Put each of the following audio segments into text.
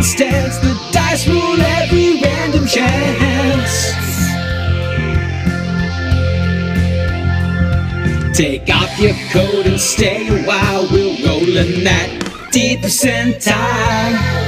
stance. The dice rule every random chance. Take off your coat and stay a while. We're rolling that deep percentile.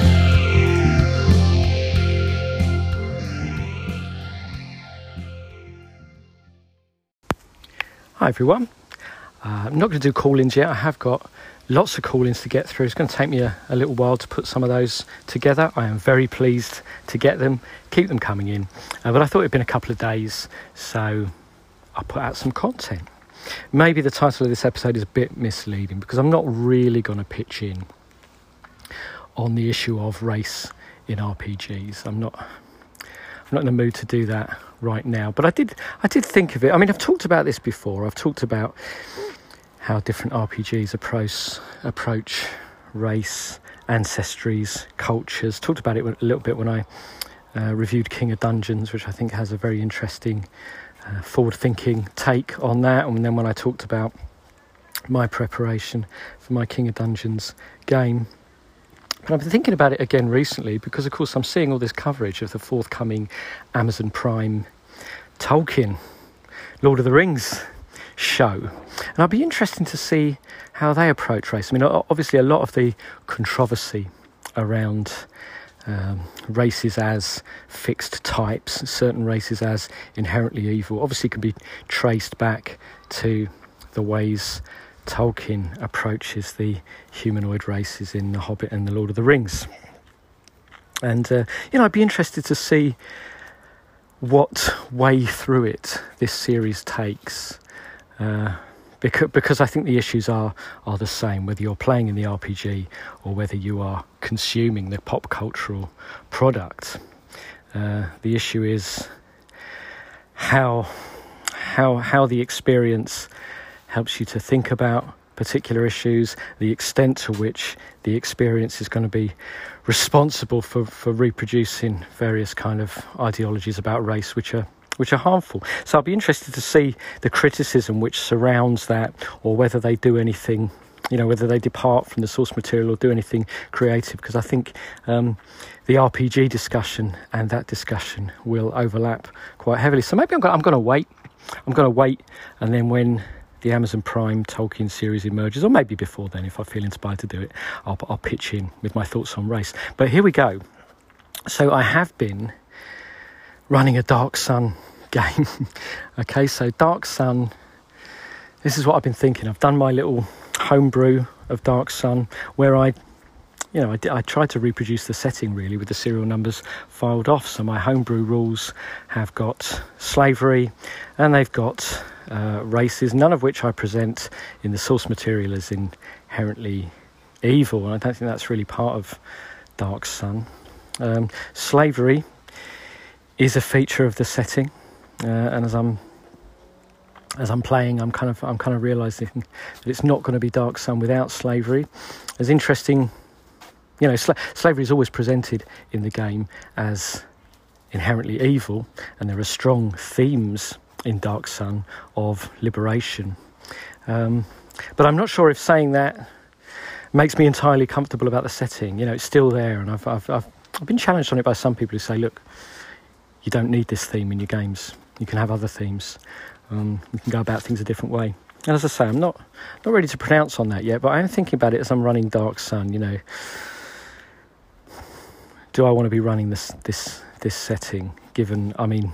Hi everyone, I'm not going to do call-ins yet. I have got lots of call-ins to get through. It's going to take me a little while to put some of those together. I am very pleased to get them, keep them coming in, but I thought it'd been a couple of days, so I'll put out some content. Maybe the title of this episode is a bit misleading because I'm not really going to pitch in on the issue of race in RPGs. I'm not in the mood to do that right now, but I did think of it. I mean, I've talked about this before. I've talked about how different RPGs approach race, ancestries, cultures. Talked about it a little bit when I reviewed King of Dungeons, which I think has a very interesting forward-thinking take on that. And then when I talked about my preparation for my King of Dungeons game. But I've been thinking about it again recently because, of course, I'm seeing all this coverage of the forthcoming Amazon Prime Tolkien Lord of the Rings show. And I'd be interested to see how they approach race. I mean, obviously, a lot of the controversy around races as fixed types, certain races as inherently evil, obviously can be traced back to the ways Tolkien approaches the humanoid races in The Hobbit and The Lord of the Rings. And, I'd be interested to see what way through it this series takes, because I think the issues are the same, whether you're playing in the RPG or whether you are consuming the pop cultural product. The issue is how the experience helps you to think about particular issues, the extent to which the experience is going to be responsible for reproducing various kind of ideologies about race which are harmful. So I'll be interested to see the criticism which surrounds that, or whether they do anything, whether they depart from the source material or do anything creative, because I think the RPG discussion and that discussion will overlap quite heavily. So maybe I'm going to wait, and then when the Amazon Prime Tolkien series emerges, or maybe before then, if I feel inspired to do it, I'll pitch in with my thoughts on race. But here we go. So I have been running a Dark Sun game. Okay, so Dark Sun, this is what I've been thinking. I've done my little homebrew of Dark Sun, where I tried to reproduce the setting really with the serial numbers filed off. So my homebrew rules have got slavery and they've got races, none of which I present in the source material as inherently evil, and I don't think that's really part of Dark Sun. Slavery is a feature of the setting, and as I'm playing, I'm kind of realising that it's not going to be Dark Sun without slavery. As interesting, slavery is always presented in the game as inherently evil, and there are strong themes in Dark Sun of liberation. But I'm not sure if saying that makes me entirely comfortable about the setting. It's still there, and I've been challenged on it by some people who say, look, you don't need this theme in your games. You can have other themes. You can go about things a different way. And as I say, I'm not ready to pronounce on that yet, but I am thinking about it as I'm running Dark Sun. Do I want to be running this setting? Given,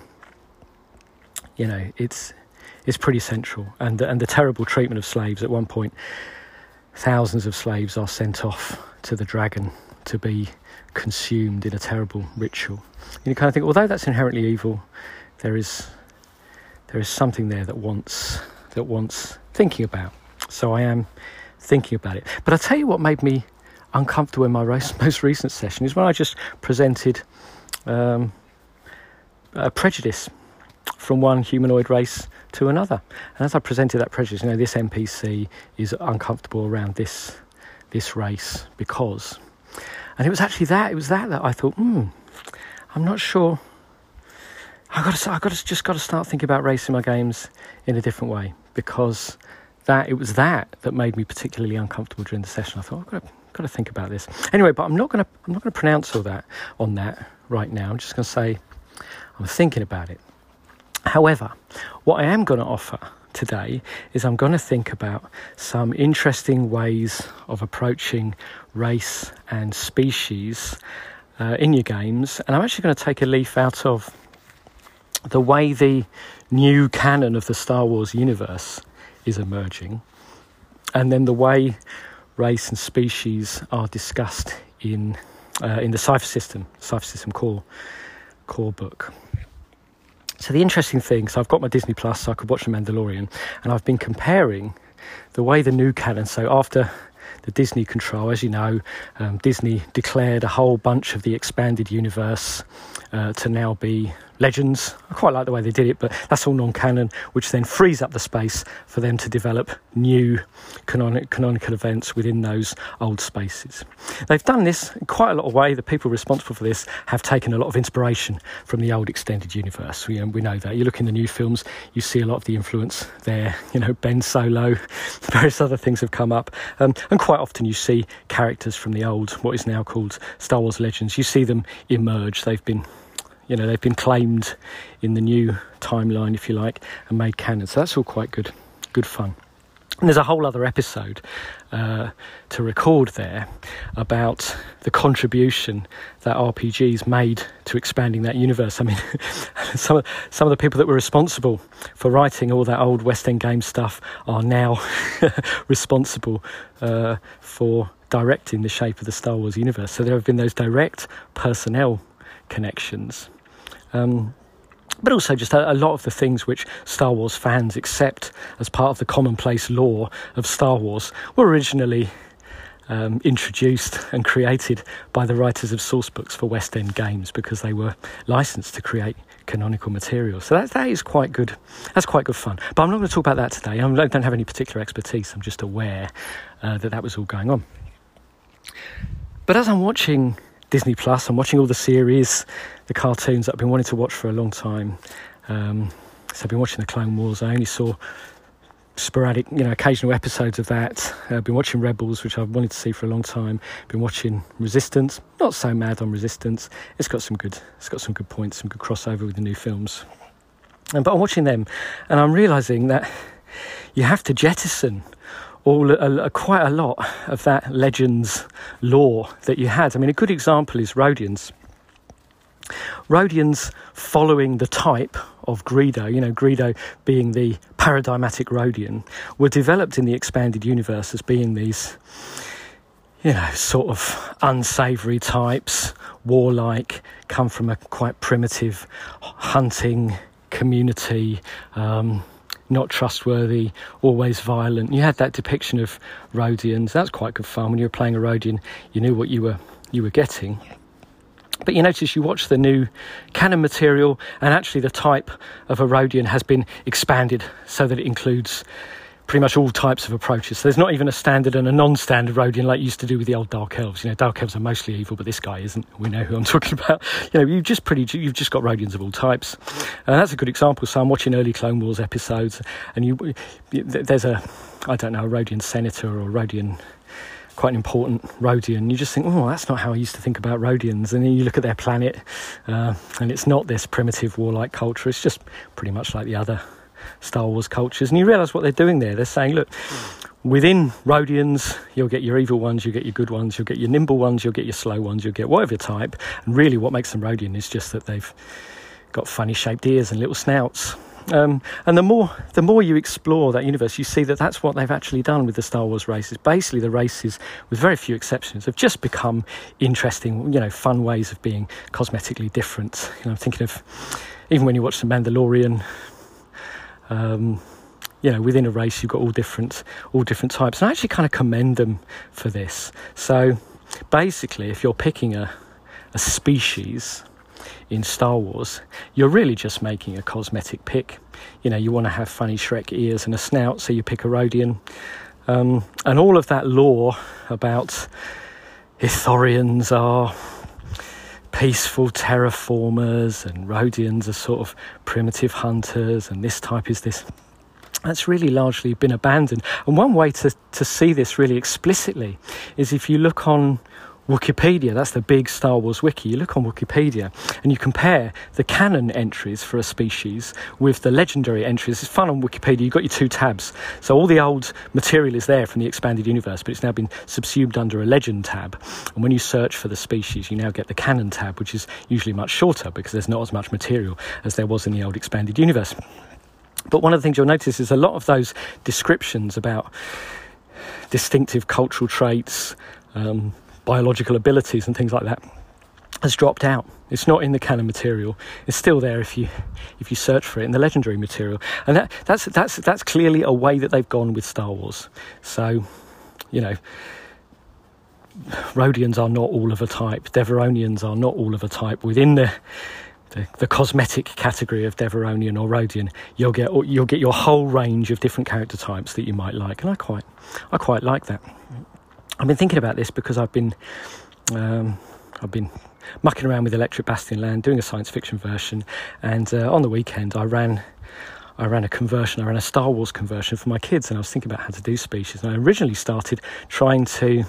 it's pretty central, and the terrible treatment of slaves. At one point, thousands of slaves are sent off to the dragon to be consumed in a terrible ritual. You kind of think, although that's inherently evil, there is something there that wants thinking about. So I am thinking about it. But I tell you what made me uncomfortable in my most recent session is when I just presented a prejudice from one humanoid race to another. And as I presented that prejudice, this NPC is uncomfortable around this race because... And it was actually that I thought, I'm not sure. I've got to start thinking about race in my games in a different way, because it was that made me particularly uncomfortable during the session. I thought, I've got Got to think about this. Anyway, but I'm not going to pronounce all that on that right now. I'm just going to say I'm thinking about it. However, what I am going to offer today is I'm going to think about some interesting ways of approaching race and species in your games, and I'm actually going to take a leaf out of the way the new canon of the Star Wars universe is emerging, and then the way race and species are discussed in the Cypher System core book. So the interesting thing, so I've got my Disney Plus, so I could watch The Mandalorian, and I've been comparing the way the new canon, so after the Disney control, as you know, Disney declared a whole bunch of the expanded universe to now be Legends. I quite like the way they did it, but that's all non-canon, which then frees up the space for them to develop new canonical events within those old spaces. They've done this in quite a lot of way. The people responsible for this have taken a lot of inspiration from the old extended universe. We know that. You look in the new films, you see a lot of the influence there. You know, Ben Solo, various other things have come up. And quite often you see characters from the old, what is now called Star Wars Legends. You see them emerge. They've been claimed in the new timeline, if you like, and made canon. So that's all quite good fun. And there's a whole other episode to record there about the contribution that RPGs made to expanding that universe. I mean, some of the people that were responsible for writing all that old West End game stuff are now responsible for directing the shape of the Star Wars universe. So there have been those direct personnel connections. But also just a lot of the things which Star Wars fans accept as part of the commonplace lore of Star Wars were originally introduced and created by the writers of source books for West End games, because they were licensed to create canonical material. So that is quite good. That's quite good fun. But I'm not going to talk about that today. I don't have any particular expertise. I'm just aware that was all going on. But as I'm watching Disney Plus, I'm watching all the series, the cartoons that I've been wanting to watch for a long time. So I've been watching the Clone Wars. I only saw sporadic, occasional episodes of that. I've been watching Rebels, which I've wanted to see for a long time. Been watching Resistance. Not so mad on Resistance. It's got some good points, some good crossover with the new films. But I'm watching them, and I'm realising that you have to jettison quite a lot of that Legends lore that you had. I mean, a good example is Rodians. Rodians, following the type of Greedo, Greedo being the paradigmatic Rodian, were developed in the expanded universe as being these, sort of unsavoury types, warlike, come from a quite primitive hunting community, not trustworthy, always violent. You had that depiction of Rodians. That's quite good fun. When you were playing a Rodian, you knew what you were getting. But you notice you watch the new canon material, and actually the type of a Rodian has been expanded so that it includes pretty much all types of approaches. So there's not even a standard and a non-standard Rodian like you used to do with the old Dark Elves. Dark Elves are mostly evil, but this guy isn't. We know who I'm talking about. You've just got Rodians of all types. And that's a good example. So I'm watching early Clone Wars episodes, and there's a Rodian senator or Rodian, quite an important Rodian. You just think, oh, that's not how I used to think about Rodians. And then you look at their planet, and it's not this primitive warlike culture. It's just pretty much like the other Star Wars cultures, and you realise what they're doing there. They're saying, look, within Rodians, you'll get your evil ones, you'll get your good ones, you'll get your nimble ones, you'll get your slow ones, you'll get whatever type. And really what makes them Rodian is just that they've got funny shaped ears and little snouts. And the more you explore that universe, you see that that's what they've actually done with the Star Wars races. Basically, the races, with very few exceptions, have just become interesting, fun ways of being cosmetically different. I'm thinking of, even when you watch The Mandalorian, within a race you've got all different types, and I actually kind of commend them for this. So basically, if you're picking a species in Star Wars, you're really just making a cosmetic pick. You want to have funny Shrek ears and a snout, so you pick a Rodian, and all of that lore about Ithorians are peaceful terraformers and Rodians are sort of primitive hunters, and this type is this that's really largely been abandoned. And one way to see this really explicitly is if you look on Wikipedia. That's the big Star Wars wiki. You look on Wikipedia and you compare the canon entries for a species with the legendary entries. It's fun on Wikipedia. You've got your 2 tabs. So all the old material is there from the expanded universe, but it's now been subsumed under a legend tab. And when you search for the species, you now get the canon tab, which is usually much shorter because there's not as much material as there was in the old expanded universe. But one of the things you'll notice is a lot of those descriptions about distinctive cultural traits, biological abilities and things like that has dropped out. It's not in the canon material. It's still there if you search for it in the legendary material. And that's clearly a way that they've gone with Star Wars. So, Rhodians are not all of a type. Deveronians are not all of a type. Within the cosmetic category of Deveronian or Rhodian, you'll get your whole range of different character types that you might like, and I quite like that. I've been thinking about this because I've been mucking around with Electric Bastion Land, doing a science fiction version, and on the weekend I ran a Star Wars conversion for my kids, and I was thinking about how to do species. And I originally started trying to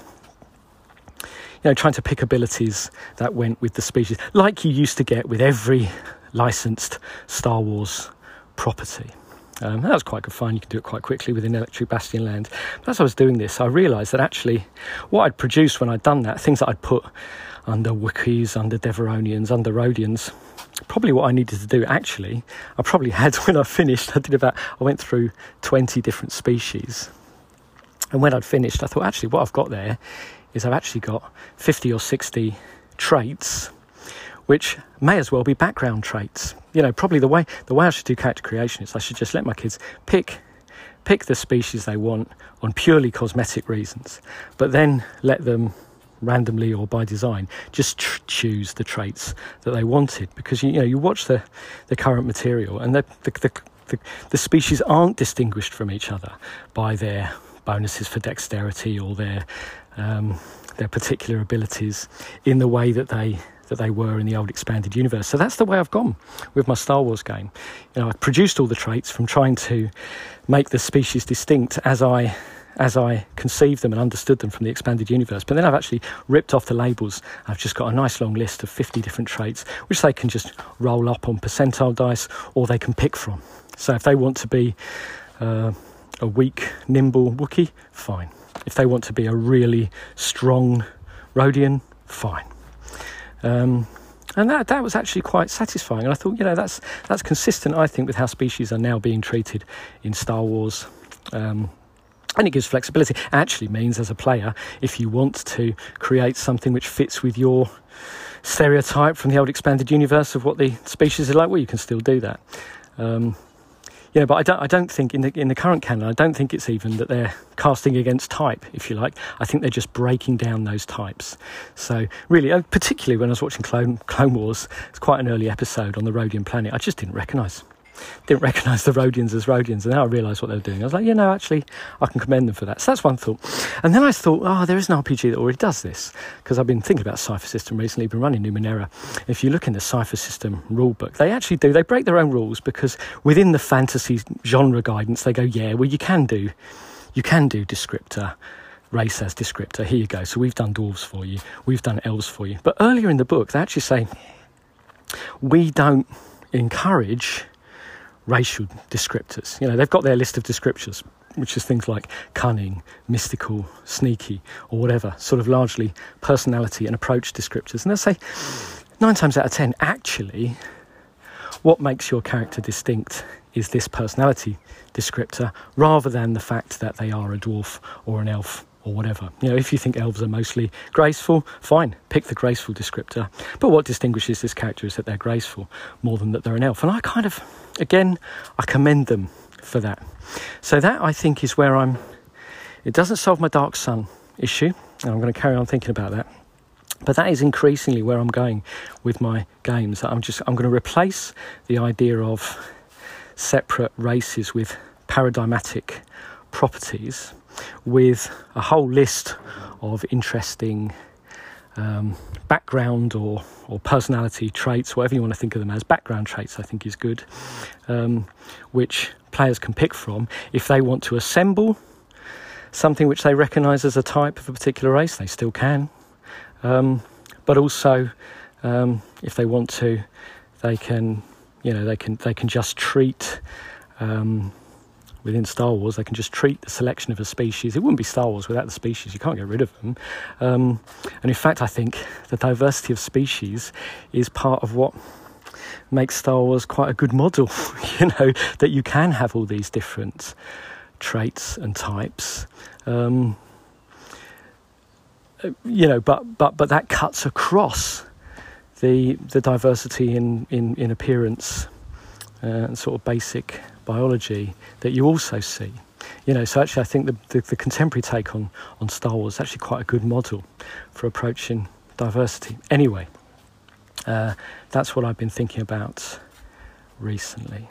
pick abilities that went with the species, like you used to get with every licensed Star Wars property. That was quite good fun. You can do it quite quickly within Electric Bastion Land. But as I was doing this, I realised that actually what I'd produced when I'd done that, things that I'd put under Wookiees, under Deveronians, under Rhodians, probably what I needed to do actually, I probably had when I finished, I went through 20 different species. And when I'd finished, I thought actually what I've got there is I've actually got 50 or 60 traits which may as well be background traits. Probably the way I should do character creation is I should just let my kids pick the species they want on purely cosmetic reasons, but then let them randomly or by design just choose the traits that they wanted, because you watch the current material and the species aren't distinguished from each other by their bonuses for dexterity or their particular abilities in the way that they were in the old expanded universe. So that's the way I've gone with my Star Wars game. I produced all the traits from trying to make the species distinct as I conceived them and understood them from the expanded universe. But then I've actually ripped off the labels. I've just got a nice long list of 50 different traits, which they can just roll up on percentile dice, or they can pick from. So if they want to be a weak, nimble Wookiee, fine. If they want to be a really strong Rhodian, fine. And that was actually quite satisfying. And I thought, that's consistent, I think, with how species are now being treated in Star Wars. And it gives flexibility. It actually means, as a player, if you want to create something which fits with your stereotype from the old expanded universe of what the species are like, well, you can still do that. But I don't think in the current canon, I don't think it's even that they're casting against type, if you like. I think they're just breaking down those types. So really, particularly when I was watching Clone Wars, it's quite an early episode on the Rhodian planet. I just didn't recognise the Rhodians as Rhodians, and now I realised what they were doing. I was like, actually, I can commend them for that. So that's one thought. And then I thought, there is an RPG that already does this, because I've been thinking about Cypher System recently, been running Numenera. If you look in the Cypher System rulebook, they break their own rules, because within the fantasy genre guidance, they go, you can do descriptor, race as descriptor, here you go. So we've done dwarves for you, we've done elves for you. But earlier in the book, they actually say, we don't encourage racial descriptors. They've got their list of descriptors, which is things like cunning, mystical, sneaky, or whatever, sort of largely personality and approach descriptors. And they'll say 9 times out of 10, actually, what makes your character distinct is this personality descriptor, rather than the fact that they are a dwarf or an elf or whatever. If you think elves are mostly graceful, fine, pick the graceful descriptor. But what distinguishes this character is that they're graceful more than that they're an elf. And I commend them for that. So that, I think, is where it doesn't solve my Dark Sun issue, and I'm going to carry on thinking about that. But that is increasingly where I'm going with my games. I'm going to replace the idea of separate races with paradigmatic properties with a whole list of interesting background or personality traits, whatever you want to think of them as. Background traits, I think, is good, which players can pick from. If they want to assemble something which they recognise as a type of a particular race, they still can. But also, if they want to, they can just treat. Within Star Wars, they can just treat the selection of a species. It wouldn't be Star Wars without the species. You can't get rid of them. And in fact, I think the diversity of species is part of what makes Star Wars quite a good model. That you can have all these different traits and types. But that cuts across the diversity in appearance and sort of basic biology that you also see. So actually I think the contemporary take on Star Wars is actually quite a good model for approaching diversity. Anyway, that's what I've been thinking about recently.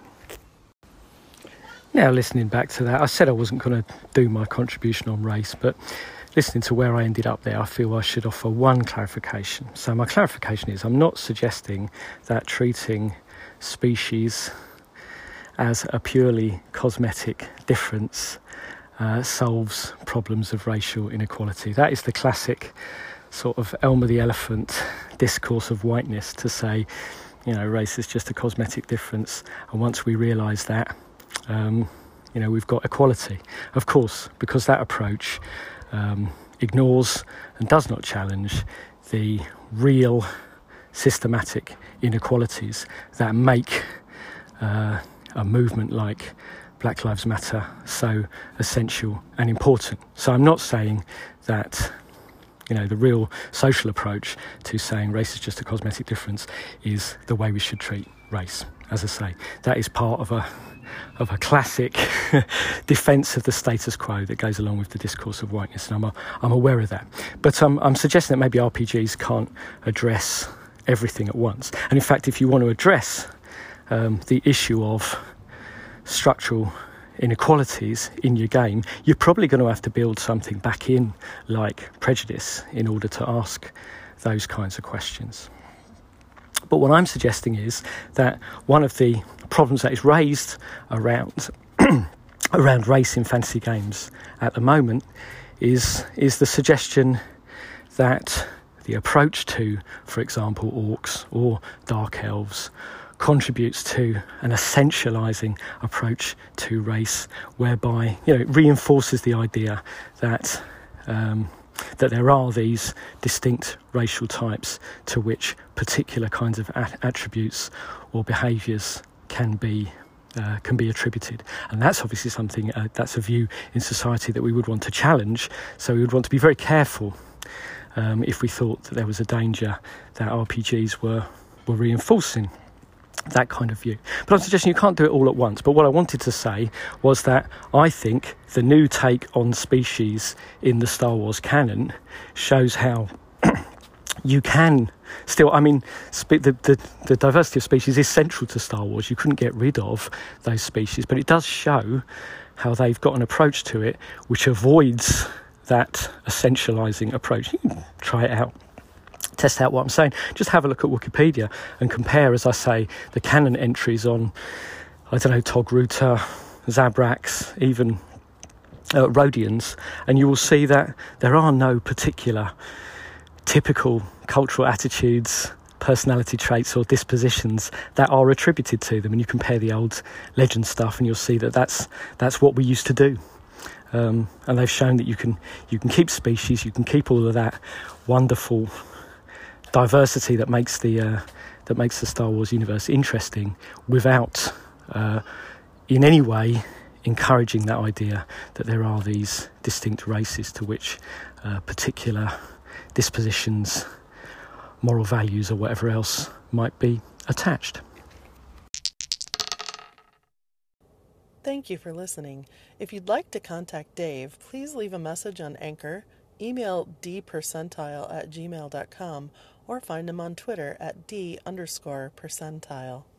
Now, listening back to that, I said I wasn't going to do my contribution on race, but listening to where I ended up there, I feel I should offer one clarification. So my clarification is, I'm not suggesting that treating species as a purely cosmetic difference solves problems of racial inequality. That is the classic sort of Elmer the Elephant discourse of whiteness, to say, race is just a cosmetic difference, and once we realise that, we've got equality. Of course, because that approach ignores and does not challenge the real systematic inequalities that make a movement like Black Lives Matter so essential and important. So I'm not saying that the real social approach to saying race is just a cosmetic difference is the way we should treat race. As I say, that is part of a classic defence of the status quo that goes along with the discourse of whiteness, and I'm aware of that. But I'm suggesting that maybe RPGs can't address everything at once. And in fact, if you want to address the issue of structural inequalities in your game, you're probably going to have to build something back in like prejudice in order to ask those kinds of questions. But what I'm suggesting is that one of the problems that is raised around around race in fantasy games at the moment is the suggestion that the approach to, for example, orcs or dark elves contributes to an essentialising approach to race, whereby it reinforces the idea that that there are these distinct racial types to which particular kinds of attributes or behaviours can be attributed. And that's obviously something, that's a view in society that we would want to challenge. So we would want to be very careful if we thought that there was a danger that RPGs were reinforcing that kind of view. But I'm suggesting you can't do it all at once. But what I wanted to say was that I think the new take on species in the Star Wars canon shows how you can still, the diversity of species is central to Star Wars. You couldn't get rid of those species, but it does show how they've got an approach to it which avoids that essentialising approach. You can try it out. Test out what I'm saying. Just have a look at Wikipedia and compare, as I say, the canon entries on, Togruta, Zabraks, even Rhodians, and you will see that there are no particular typical cultural attitudes, personality traits or dispositions that are attributed to them. And you compare the old legend stuff and you'll see that that's what we used to do. And they've shown that you can keep species, you can keep all of that wonderful diversity that makes the Star Wars universe interesting without in any way encouraging that idea that there are these distinct races to which particular dispositions, moral values or whatever else might be attached. Thank you for listening. If you'd like to contact Dave, please leave a message on Anchor, email dpercentile@gmail.com, or find him on Twitter at @d_percentile.